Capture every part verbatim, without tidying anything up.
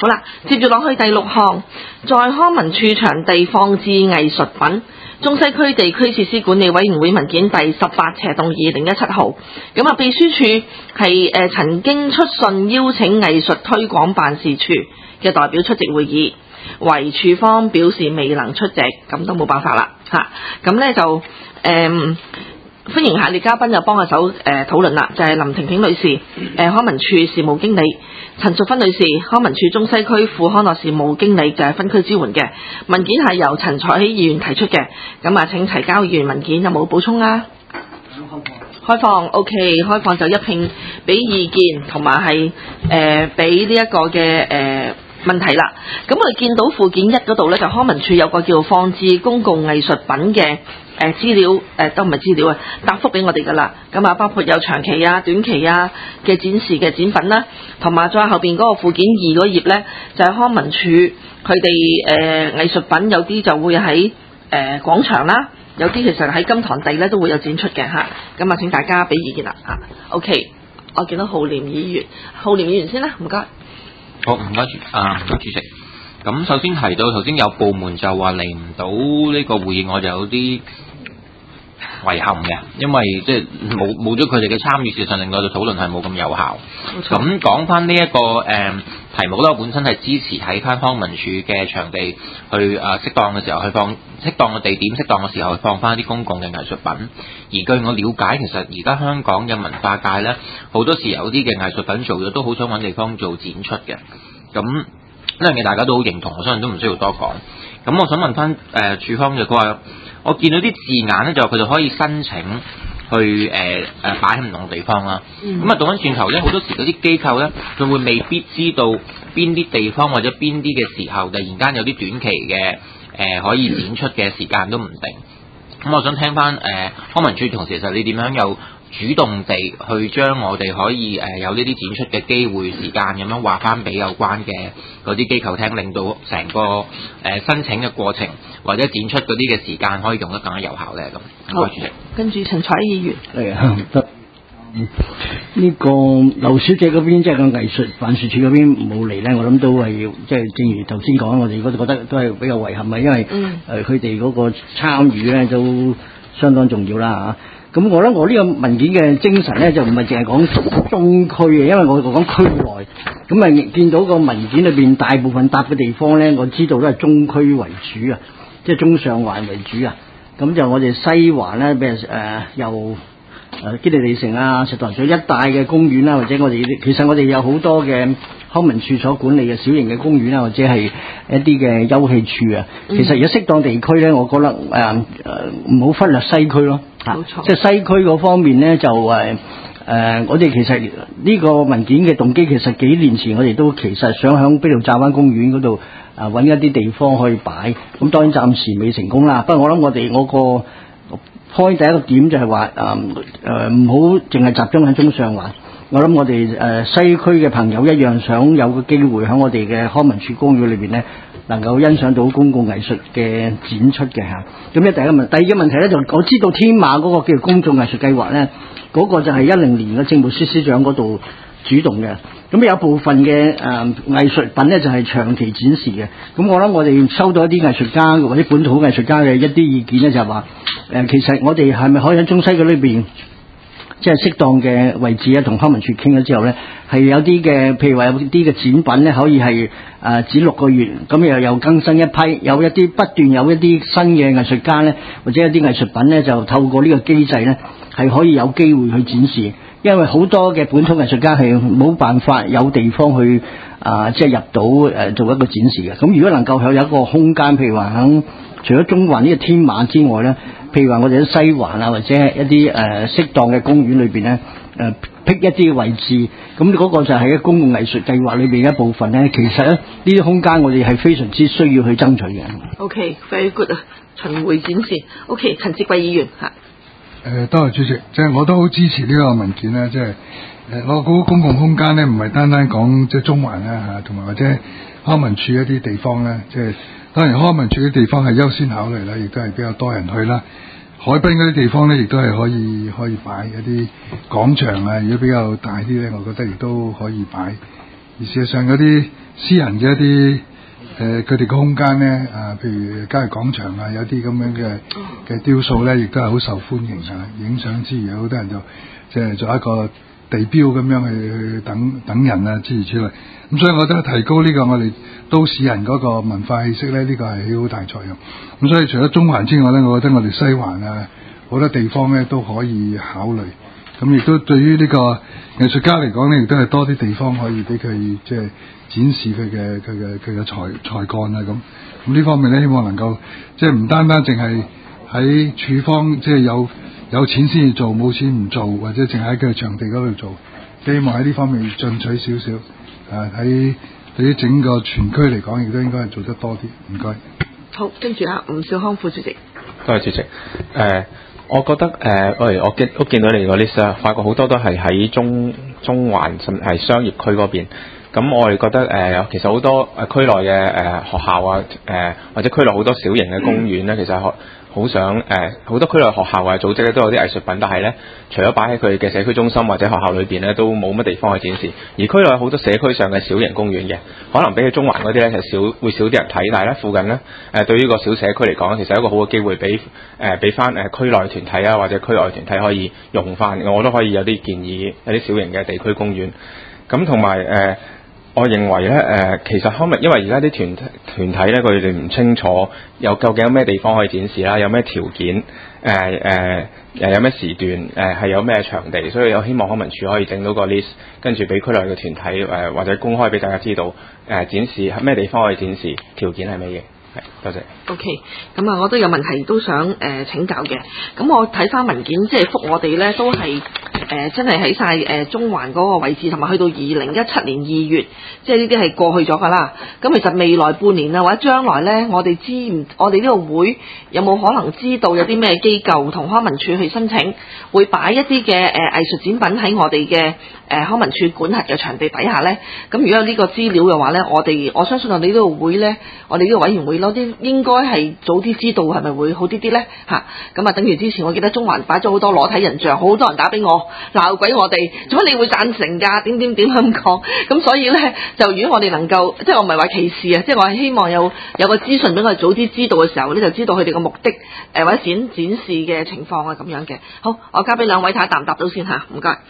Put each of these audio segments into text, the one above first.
好啦，接住落去第六項，在康文署場地放置藝術品，中西區地區設施管理委員會文件第十八斜洞二零一七號。咁啊，秘書處係誒、呃、曾經出信邀請藝術推廣辦事處嘅代表出席會議，為處方表示未能出席，咁都冇辦法啦嚇。咁、啊、咧就誒。呃歡迎下列嘉賓就幫下手誒討論啦，就係、是、林婷婷女士，誒、呃、康文署事務經理，陳淑芬女士，康文署中西區副康樂事務經理，就係、是、分區支援嘅文件係由陳彩希議員提出嘅，咁啊請提交議員文件，有冇補充啊？開放 OK， 開放就一併俾意見同埋係誒俾呢一個嘅誒。呃問題啦，咁我哋見到附件一嗰度呢，就康文署有個叫放置公共藝術品嘅誒資料，誒、呃、都唔係資料啊，答覆俾我哋噶啦。咁啊，包括有長期啊、短期啊嘅展示嘅展品啦，同埋再後邊嗰個附件二嗰頁呢，就係、是、康文署佢哋誒藝術品有啲就會喺誒廣場啦，有啲其實喺金堂地呢都會有展出嘅嚇。咁啊，請大家俾意見啦嚇。OK，我見到浩廉議員，浩廉議員先啦，唔該。 好，唔該主啊，唔該主席。咁首先提到頭先有部門就話嚟唔到呢個會議，我就有啲遺憾嘅，因為即係冇冇咗佢哋嘅參與，事實上令到我哋討論係冇咁有效。咁講翻呢一個誒、嗯、題目咧，我本身係支持喺翻康文署嘅場地去啊適當嘅時候去放適當嘅地點、適當嘅時候去放翻啲公共嘅藝術品。而據我了解，其實而家香港嘅文化界咧，好多時有啲嘅藝術品做咗都好想揾地方做展出嘅。咁呢樣嘢大家都好認同，我相信都唔需要多講。咁我想問翻誒處方嘅，佢話我見到啲字眼咧，就佢就可以申請去誒誒擺喺唔同地方啦。咁啊倒翻轉頭咧，好多時嗰啲機構咧，佢會未必知道邊啲地方或者邊啲嘅時候，突然間有啲短期嘅誒、呃、可以展出嘅時間都唔定。咁我想聽翻誒、呃、康文署同時，其實你點樣有主動地去將我哋可以誒、呃、有呢啲展出嘅機會時間咁樣話翻俾有關嘅嗰啲機構聽，令到成個誒、呃、申請嘅過程或者展出嗰啲嘅時間可以用得更加有效咧咁。 好，跟住陳彩議員。 係啊，得。嗯，呢、這個劉小姐嗰邊即係個藝術辦事處嗰邊冇嚟咧，我諗都係要即係正如頭先講，我哋嗰度覺得都係比較遺憾嘅，因為誒佢哋嗰個參與咧都相當重要啦嚇。咁、啊、我覺得我呢個文件嘅精神咧就唔係淨係講中區嘅，因為我講區內。咁啊見到個文件裏邊大部分答嘅地方咧，我知道都係中區為主啊，即係中上環為主啊。咁就我哋西環咧，譬如誒由誒基地利城啊、石塘咀一帶嘅公園啦，或者我哋其實我哋有好多嘅康文署所管理嘅小型嘅公園啊，或者係一啲嘅休憩處啊。其實如果適當地區咧，我覺得誒誒唔好忽略西區咯，嚇，即係西區嗰方面咧就誒誒、呃，我哋其實呢個文件嘅動機其實幾年前我哋都其實想響卑路乍灣公園嗰度啊揾一啲地方去擺，咁當然暫時未成功啦。不過我諗我哋我個開第一個點就係話誒誒唔好淨係集中喺中上環，我諗我哋誒、呃、西區嘅朋友一樣想有個機會喺我哋嘅康文署公園裏邊咧，能夠欣賞到公共藝術嘅展出嘅嚇。咁咧第一個問，第二個問題咧就我知道天馬嗰個叫做公眾藝術計劃咧，嗰、那個就係一零年嘅政務司司長嗰度主動嘅。咁有部分嘅誒、呃、藝術品咧就係、是、長期展示嘅。咁我諗我哋收到一啲藝術家或者本土藝術家嘅一啲意見咧，就係話誒其實我哋係咪可以喺中西區裏邊，即係適當嘅位置啊，同康文署傾咗之後咧，係有啲嘅，譬如話有啲嘅展品咧，可以係誒、呃、展六個月，咁又又更新一批，有一啲不斷有一啲新嘅藝術家咧，或者一啲藝術品咧，就透過呢個機制咧，係可以有機會去展示。因為好多嘅本土藝術家係冇辦法有地方去啊、呃，即係入到誒、呃、做一個展示嘅。咁如果能夠有一個空間，譬如話喺除咗中環呢個天馬之外咧，譬如話我哋喺西環啊，或者係一啲誒適當嘅公園裏邊咧，誒闢一啲位置，咁嗰個就係喺公共藝術計劃裏邊一部分咧。其實咧呢啲空間我哋係非常之需要去爭取嘅。 OK，very good 啊，巡迴展示。OK， 陳志貴議員嚇。 誒，多謝主席，即係我都好支持呢個文件啦。即係誒，我估公共空間咧，唔係單單講即係中環啦嚇，同埋或者康文署一啲地方咧，即係當然康文署啲地方係優先考慮啦，亦都係比較多人去啦。海濱嗰啲地方咧，亦都係可以可以擺一啲廣場啊。如果比較大啲咧，我覺得亦都可以擺。而事實上嗰啲私人嘅一啲誒佢哋嘅空間咧啊，譬如郊野廣場啊，有啲咁樣嘅嘅雕塑咧，亦都係好受歡迎啊！影相之餘，有好多人就即係做一個地標咁樣去去等等人啊，諸如此類。咁所以我覺得提高呢個我哋都市人嗰個文化氣息咧，呢、呢個係起好大作用。咁所以除咗中環之外咧，我覺得我哋西環啊好多地方咧都可以考慮。咁亦都對於呢個藝術家嚟講咧，亦都係多啲地方可以俾佢即係展示佢嘅佢嘅佢嘅才才幹啊咁。咁呢方面咧，希望能夠即係唔單單淨係喺處方即係有有錢先至做，冇錢唔做，或者淨係喺佢場地嗰度做。希望喺呢方面進取少少。啊！喺對於整個全區嚟講，亦都應該係做得多啲。唔該。 好，跟住啊，吳少康副主席。 多謝主席。誒、呃，我覺得誒，喂、呃，我見都見到你個 list 啊，發覺好多都係喺中中環甚至係商業區嗰邊。咁我哋覺得誒、呃，其實好多誒區內嘅誒、呃、學校啊，誒、呃、或者區內好多小型嘅公園咧，其實學。好想誒，好、呃、多區內學校啊組織咧都有啲藝術品，但係咧除咗擺喺佢嘅社區中心或者學校裏邊咧，都冇乜地方去展示。而區內有好多社區上嘅小型公園嘅，可能比起中環嗰啲咧係少會少啲人睇，但係咧附近咧誒、呃、對於個小社區嚟講，其實係一個好嘅機會，俾誒俾翻誒區內團體啊或者區外團體可以用翻。我都可以有啲建議，有啲小型嘅地區公園。咁同埋誒。我認為咧，誒、呃、其實可能因為而家啲團團體咧，佢哋唔清楚有究竟有咩地方可以展示啦，有咩條件，誒誒誒有咩時段，誒、呃、係有咩場地，所以我希望康文署可以整到個 list，跟住俾區內嘅團體誒、呃、或者公開俾大家知道，誒、呃、展示係咩地方可以展示，條件係乜嘢。係，多謝。 O K，咁啊，我都有問題都想誒、呃、請教嘅。咁我睇翻文件，即係覆我哋咧，都係誒、呃、真係喺晒誒中環嗰個位置，同埋去到二零一七年二月，即係呢啲係過去咗㗎啦。咁其實未來半年啊，或者將來咧，我哋知唔？我哋呢個會有冇可能知道有啲咩機構同康文署去申請，會擺一啲嘅誒藝術展品喺我哋嘅誒康文署管轄嘅場地底下咧？咁如果有呢個資料嘅話咧，我哋我相信我哋呢個會咧，我哋呢個委員會攞啲應該係早啲知道，係咪會好啲啲咧？嚇咁啊！等於之前我記得中環擺咗好多裸體人像，好多人打俾我鬧鬼我哋，做乜你會贊成㗎？點點點咁講？咁所以咧，就如果我哋能夠，即係我唔係話歧視啊，即係我係希望有有個資訊俾我哋早啲知道嘅時候咧，就知道佢哋嘅目的誒、呃、或者展展示嘅情況啊咁樣嘅。好，我交俾兩位睇下答唔答到先嚇，唔該。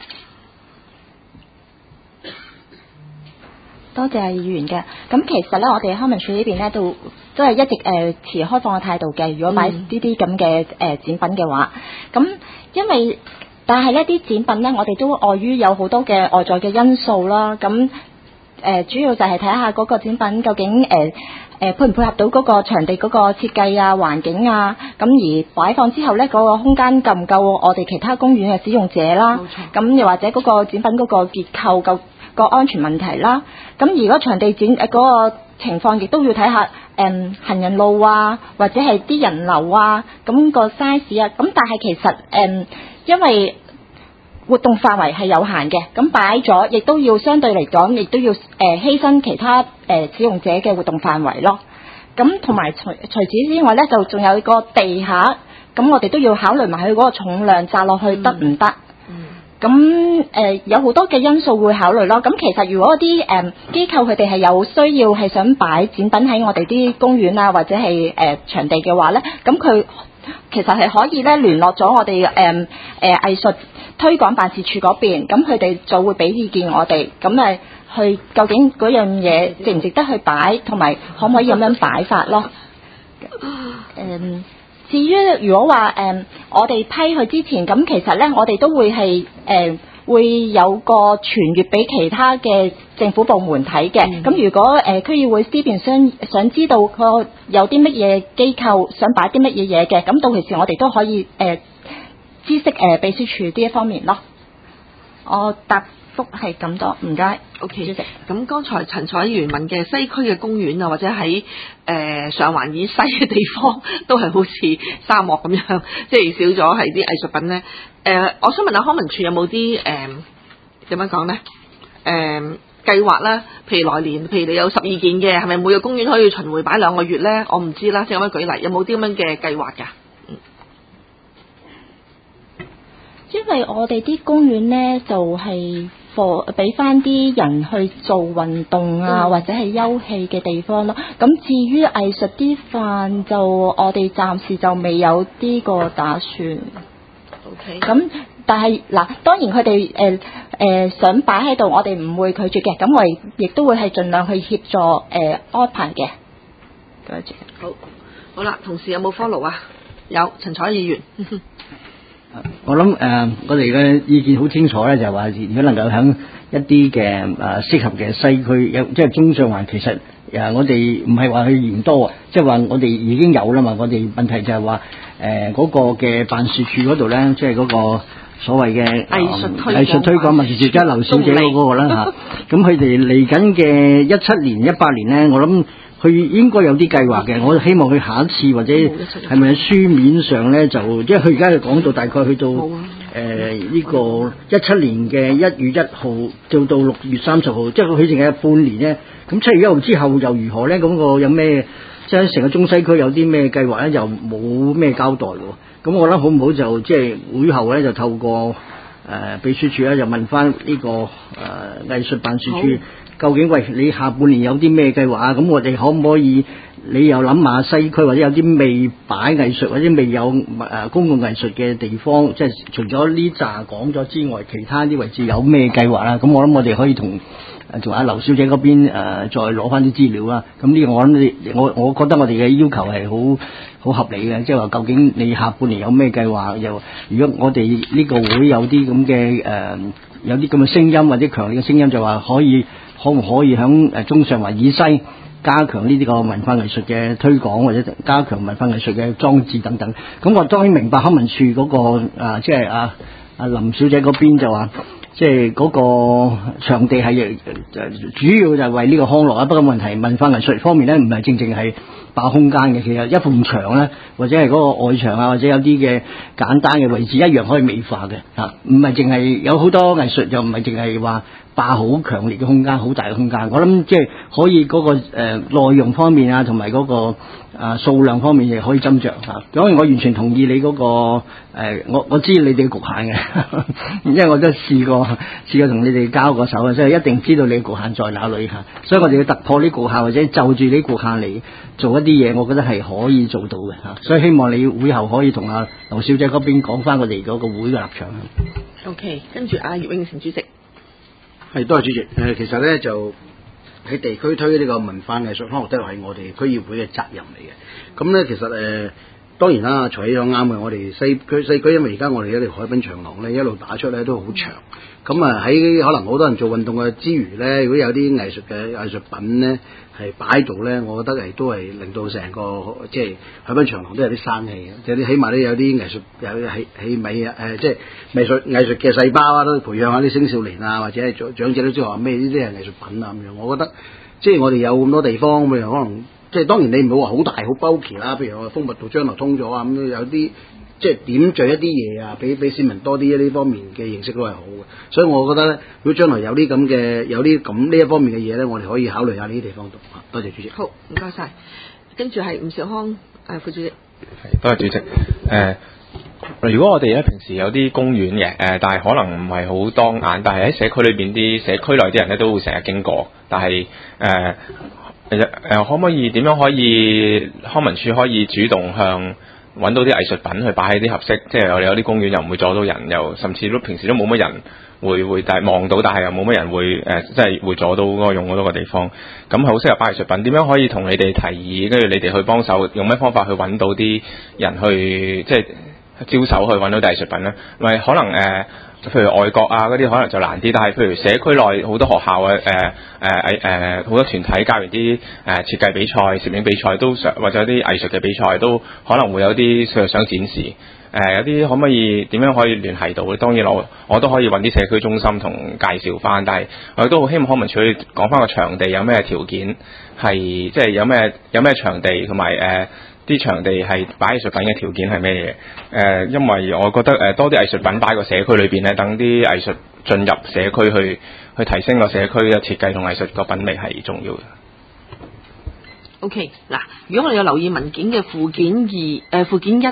多謝議員嘅。咁其實咧，我哋康文署呢邊咧都都係一直誒、呃、持開放嘅態度嘅。如果買呢啲咁嘅誒展品嘅話，咁因為但係呢啲展品咧，我哋都礙於有好多嘅外在嘅因素啦。咁誒、呃、主要就係睇下嗰個展品究竟誒誒、呃呃、配唔配合到嗰個場地嗰個設計啊、環境啊。咁而擺放之後咧，嗰、嗰個空間夠唔夠我哋其他公園嘅使用者啦？咁又或者嗰個展品嗰個結構夠個安全問題啦，咁如果場地展誒嗰個情況，亦都要睇下誒、嗯、行人路啊，或者係啲人流啊，咁、個 size 啊，咁但係其實誒、嗯、因為活動範圍係有限嘅，咁擺咗亦都要相對嚟講，亦都要誒、呃、犧牲其他誒、呃、使用者嘅活動範圍咯。咁同埋除除此之外咧，就仲有個地下，咁我哋都要考慮埋佢嗰個重量擲落去得唔得？嗯咁誒、呃、有好多嘅因素會考慮咯。咁其實如果啲誒、呃、機構佢哋係有需要係想擺展品喺我哋啲公園啊或者係誒、呃、場地嘅話咧，咁佢其實係可以咧聯絡咗我哋誒誒藝術推廣辦事處嗰邊，咁佢哋就會俾意見我哋，咁誒去究竟嗰樣嘢值唔值得去擺，同埋可唔可以咁樣擺法咯？誒、呃。至於如果話誒、呃、我哋批佢之前，咁其實咧我哋都會係誒、呃、會有個傳閱俾其他嘅政府部門睇嘅。咁、嗯、如果誒、呃、區議會呢邊想想知道個有啲乜嘢機構想擺啲乜嘢嘢嘅，咁到其時我哋都可以誒、呃、知悉誒、呃、秘書處呢一方面咯。我答覆係咁多，唔該。O K， 主席。咁剛才陳彩議員問嘅西區嘅公園啊，或者喺誒、呃、上環以西嘅地方，都係好似沙漠咁樣，即係少咗係啲藝術品咧。誒、呃，我想問下康文署有冇啲誒點樣講咧？誒、呃、計劃啦，譬如來年，譬如你有十二件嘅，係咪每個公園可以巡迴擺兩個月咧？我唔知啦，即係咁樣舉例，有冇啲咁樣嘅計劃㗎？嗯。因為我哋啲公園咧就係、是。 課俾翻啲人去做運動啊， 嗯、 或者係休憩嘅地方咯。咁至於藝術啲飯，就我哋暫時就未有呢個打算。 OK。 咁但係嗱，當然佢哋誒誒想擺喺度，我哋唔會拒絕嘅。咁我哋亦都會係盡量去協助誒、呃、安排嘅。多謝。 好，好啦，同事有冇 follow 啊？有，陳彩議員。 我諗誒、呃，我哋嘅意見好清楚咧，就係話如果能夠喺一啲嘅誒適合嘅西區，有即係中上環，其實誒、呃、我哋唔係話去嫌多啊，即係話我哋已經有啦嘛。我哋問題就係話誒嗰個嘅辦事處嗰度咧，即係嗰個所謂嘅藝術推藝術推廣辦事處，即係劉小姐嗰、那個啦嚇。咁佢哋嚟緊嘅一七年、一八年咧，我諗。佢應該有啲計劃嘅，我希望佢下一次或者係咪喺書面上咧，就即係佢而家就講到大概去到誒呢、呃這個一七年嘅一月一號到到六月三十號，即係佢淨係半年咧。咁七月一號之後又如何咧？咁、那個有咩即係成個中西區有啲咩計劃咧？又冇咩交代喎。咁我諗好唔好就即係會後咧就透過誒、呃、秘書處咧就問翻呢、這個誒、呃、藝術辦事處。究竟喂，你下半年有啲咩計劃啊？咁我哋可唔可以？你又諗下西區或者有啲未擺藝術或者未有誒公共藝術嘅地方，即係除咗呢紮講咗之外，其他啲位置有咩計劃啦？咁我諗我哋可以同誒同阿劉小姐嗰邊誒、呃、再攞翻啲資料啦。咁呢個我諗你我我覺得我哋嘅要求係好好合理嘅，即係話究竟你下半年有咩計劃？又如果我哋呢個會有啲咁嘅誒有啲咁嘅聲音或者強烈嘅聲音，就話可以。可唔可以響誒中上環以西加強呢啲個文化藝術嘅推廣，或者加強文化藝術嘅裝置等等？咁我當然明白康文署嗰、那個啊，即係啊啊林小姐嗰邊就話，即係嗰個場地係主要就係為呢個康樂啊。不過問題文化藝術方面咧，唔係正正係霸空間嘅，其實一埲牆咧，或者係嗰個外牆啊，或者有啲嘅簡單嘅位置一樣可以美化嘅嚇，唔係淨係有好多藝術，又唔係淨係話。霸好強烈嘅空間，好大嘅空間。我諗即係可以嗰、那個誒、呃、內容方面啊，同埋嗰個啊數、呃、量方面亦可以斟酌嚇。當然我完全同意你嗰、那個、呃、我我知你哋嘅局限嘅，因為我都試過試過同你哋交過手啊，所以一定知道你嘅局限在哪裏嚇。所以我哋要突破呢局限，或者就住呢局限嚟做一啲嘢，我覺得係可以做到嘅嚇。所以希望你會後可以同阿劉小姐嗰邊講翻我哋嗰個會嘅立場。 OK， 跟住阿葉永成主席。 係，多謝主席。誒，其實咧就喺地區推呢個文化藝術康樂都係我哋區議會嘅責任嚟嘅。咁咧，其實誒、呃、當然啦，徐喜講啱嘅。我哋西區西區，因為而家我哋一條海濱長廊咧，一路打出咧都好長。咁啊喺可能好多人做運動嘅之餘咧，如果有啲藝術嘅藝術品咧係擺喺度咧，我覺得係都係令到成個即係海濱長廊都有啲生氣嘅，即係你起碼都有啲藝術有啲氣氣味啊，誒即係藝術藝術嘅細胞啊，都培養下啲青少年啊，或者係長長者都知道話咩呢啲係藝術品啊咁樣。我覺得即係我哋有咁多地方，譬如可能即係當然你唔好話好大好 bulky 啦，譬如我豐密道將來通咗啊，咁有啲。即係點綴一啲嘢啊，俾俾市民多啲呢方面嘅認識都係好嘅，所以我覺得咧，如果將來有啲咁嘅有啲咁呢一方面嘅嘢咧，我哋可以考慮下呢啲地方度。多謝主席。 好，唔該晒。跟住係吳兆康誒副主席。 係，多謝主席。誒、呃，如果我哋咧平時有啲公園嘅，誒、呃，但係可能唔係好當眼，但係喺社區裏邊啲社區內啲人咧都會成日經過，但係誒誒誒，可唔可以點樣可以康文署可以主動向揾到啲藝術品去擺喺啲合適，即係我哋有啲公園又唔會阻到人，又甚至都平時都冇乜人會會但係望到，但係又冇乜人會誒、呃，即係會阻到嗰個用嗰個地方。咁係好適合擺藝術品。點樣可以同你哋提議，跟住你哋去幫手，用咩方法去揾到啲人去即係招手去揾到啲藝術品咧？咪可能誒？呃譬如外國啊嗰啲可能就難啲，但係譬如社區內好多學校啊，誒誒誒誒好多團體搞完啲誒設計比賽、攝影比賽都想，或者有啲藝術嘅比賽都可能會有啲想展示。誒、呃、有啲可唔可以點樣可以聯繫到咧？當然我我都可以揾啲社區中心同介紹翻，但係我亦都好希望康文署講翻個場地有咩條件係即係有咩有咩場地同埋誒。啲場地係擺藝術品嘅條件係咩嘢？誒、呃，因為我覺得誒、呃、多啲藝術品擺個社區裏邊咧，等啲藝術進入社區去去提升個社區嘅設計同藝術個品味係重要嘅。O K， 嗱，如果我哋有留意文件嘅附件二誒、呃、附件一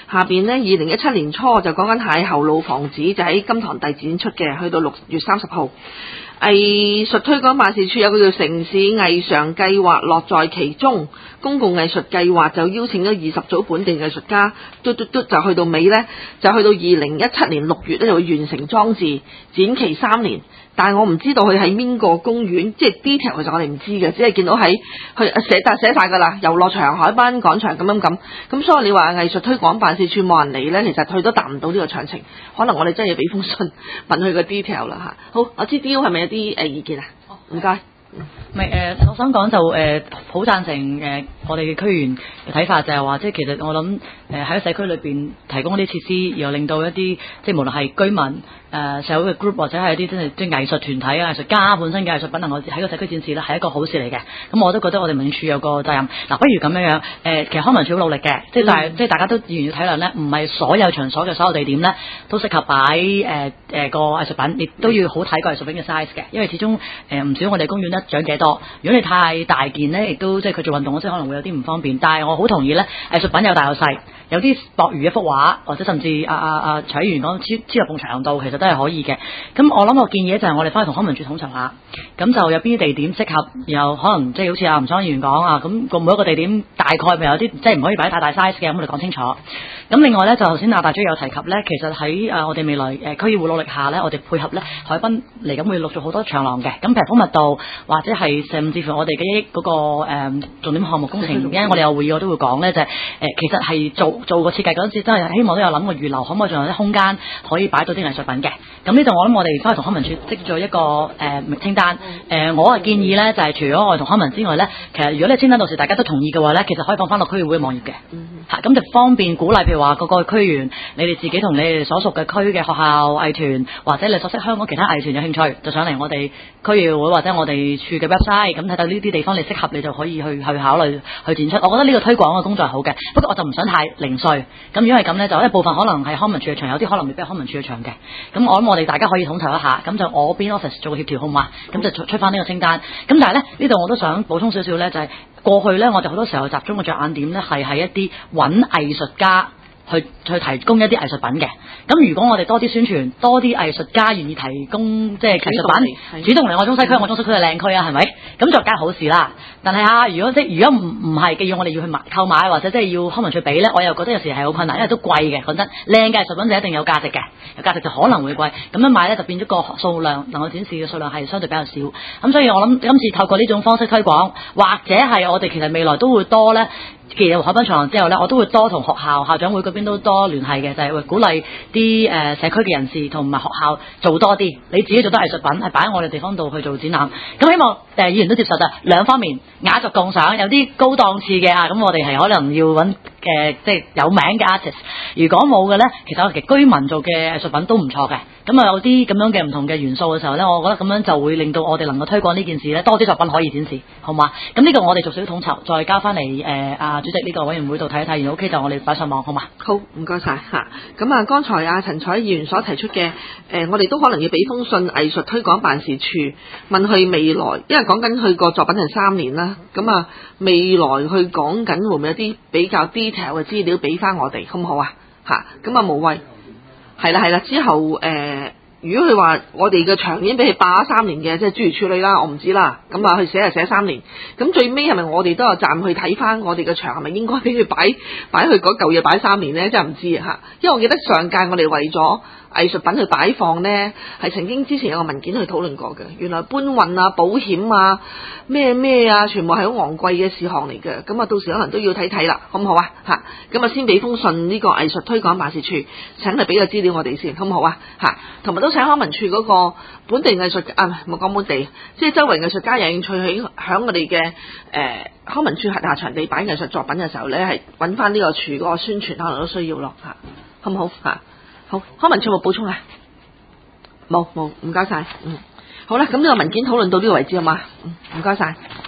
下邊呢，二零一七年初就講緊邂逅老房子，就喺金堂第展出嘅，去到六月三十號。藝術推廣辦事處有個叫城市藝常計劃樂在其中，公共藝術計劃就邀請咗二十組本地藝術家，嘟嘟嘟就去到尾呢，就去到二零一七年六月咧就會完成裝置，展期三年。但係我唔知道佢喺邊個公園，即係 detail 其實我哋唔知嘅，只係見到喺佢寫但寫曬㗎啦，遊樂場、海濱廣場咁樣咁。咁所以你話藝術推廣辦事處冇人嚟呢，其實佢都答唔到呢個詳情。可能我哋真係要俾封信問佢個 detail 啦嚇。好，我知 D U 係咪有啲誒意見啊？唔該。 唔係誒，我想講就誒好贊成誒、呃、我哋嘅區員嘅睇法，就係話即係其實我諗誒喺社區裏邊提供一啲設施，又令到一啲即係無論係居民誒、呃、社會嘅 group 或者係一啲真係即係藝術團體啊、藝術家本身嘅藝術品能夠喺個社區展示咧，係一個好事嚟嘅。咁我都覺得我哋民政處有個責任。嗱、啊，不如咁樣樣誒、呃，其實康文署好努力嘅，即係但係即係大家都自然要體諒咧，唔係所有場所嘅所有地點咧都適合擺誒誒個藝術品，亦都要好睇個藝術品嘅 size 嘅，因為始終誒唔少我哋公園咧長幾多，如果你太大件咧，亦都即係佢做運動嗰陣可能會有啲唔方便。但係我好同意咧，藝術品有大有細，有啲博如一幅畫，或者甚至啊啊啊徐議員講超超入埲牆度，其實都係可以嘅。咁我諗我建議就係我哋翻去同康文署統籌下，咁就有邊啲地點適合，然後可能即係好似阿吳爽議員講啊，咁個每一個地點大概咪有啲即係唔可以擺太大 size 嘅，咁我哋講清楚。咁另外咧就頭先阿大姐有提及咧，其實喺誒我哋未來誒區議會努力下咧，我哋配合咧海濱嚟緊會陸續好多長廊嘅，咁屏風密度或者係甚至乎我哋嘅一億嗰個誒重點項目工程，因為我哋有會議我都會講咧，就係誒其實係做做個設計嗰陣時，真係希望都有諗過預留，可唔可以仲有啲空間可以擺到啲藝術品嘅。咁呢度我諗我哋翻去同康文署積咗一個誒清單。誒我嘅建議咧就係除咗我哋同康文之外咧，其實如果你清單到時大家都同意嘅話咧，其實可以放翻落區議會網頁嘅。嚇咁就方便鼓勵，譬如話個個區員，你哋自己同你哋所屬嘅區嘅學校藝團，或者你所識香港其他藝團有興趣，就上嚟我哋區議會或者我哋處嘅 website，咁睇到呢啲地方你適合，你就可以去去考慮去展出。我覺得呢個推廣嘅工作係好嘅，不過我就唔想太零碎。咁如果係咁咧，就一部分可能係康文署嘅場，有啲可能未必係康文署嘅場嘅。咁我諗我哋大家可以統籌一下，咁就我邊 office 做個協調好嘛，咁就出出翻呢個清單。咁但係咧呢度我都想補充少少咧，就係、是、過去咧我哋好多時候集中嘅着眼點咧係喺一啲揾藝術家。去去提供一啲藝術品嘅，咁如果我哋多啲宣傳，多啲藝術家願意提供即係藝術品，主動嚟我中西區，我中西區係靚區啊，係咪？咁就梗係好事啦。但係啊，如果即係如果唔唔係嘅，要我哋要去買購買或者即係要康文署俾咧，我又覺得有時係好困難，因為都貴嘅。講真，靚嘅藝術品就一定有價值嘅，有價值就可能會貴。咁樣買咧就變咗個數量能夠展示嘅數量係相對比較少。咁所以我諗今次透過呢種方式推廣，或者係我哋其實未來都會多咧。既然有海濱長廊之後咧，我都會多同學校校長會嗰邊都多聯繫嘅，就係、是、會鼓勵啲誒、呃、社區嘅人士同埋學校做多啲，你自己做多藝術品係擺喺我哋地方度去做展覽。咁希望誒、呃、議員都接受就兩方面雅俗共賞，有啲高檔次嘅啊，咁我哋係可能要揾嘅即係有名嘅 artist。如果冇嘅咧，其實我其實居民做嘅藝術品都唔錯嘅。咁啊有啲咁樣嘅唔同嘅元素嘅時候咧，我覺得咁樣就會令到我哋能夠推廣呢件事咧，多啲作品可以展示，好嘛？咁呢個我哋做少少統籌，再交翻嚟誒啊主席呢個委員會度睇一睇，然後 OK 就我哋擺上網，好嘛？好，唔該晒嚇。咁啊，剛才啊陳彩議員所提出嘅誒、呃，我哋都可能要俾封信藝術推廣辦事處問佢未來，因為講緊佢個作品係三年啦。咁啊，未來佢講緊會唔會有啲比較 detail 嘅資料俾翻我哋，好唔好啊？嚇，咁啊無謂。係啦係啦，之後誒、呃，如果佢話我哋嘅場已經俾佢霸咗三年嘅，即係諸如此類啦，我唔知啦。咁啊，佢寫就寫三年，咁最尾係咪我哋都有責任去睇翻我哋嘅場係咪應該俾佢擺擺佢嗰嚿嘢擺三年咧？真係唔知嚇。因為我記得上屆我哋為咗藝術品去擺放呢，係曾經之前有個文件去討論過嘅。原來搬運啊、保險啊、咩咩啊，全部係好昂貴嘅事項嚟嘅。咁啊，到時可能都要睇睇啦，好唔好啊？嚇，咁啊，先俾封信呢個藝術推廣辦事處，請佢俾個資料我哋先，好唔好啊？嚇，同埋都請康文署嗰個本地藝術啊，冇講本地，即係周圍藝術家有興趣喺響我哋嘅誒康文署轄下場地擺藝術作品嘅時候咧，係揾翻呢個處嗰個宣傳，可能都需要咯嚇，好唔好嚇？好，康文署有冇補充啊？冇冇，唔該晒。嗯，好啦，咁呢個文件討論到呢個為止好嘛？嗯，唔該晒。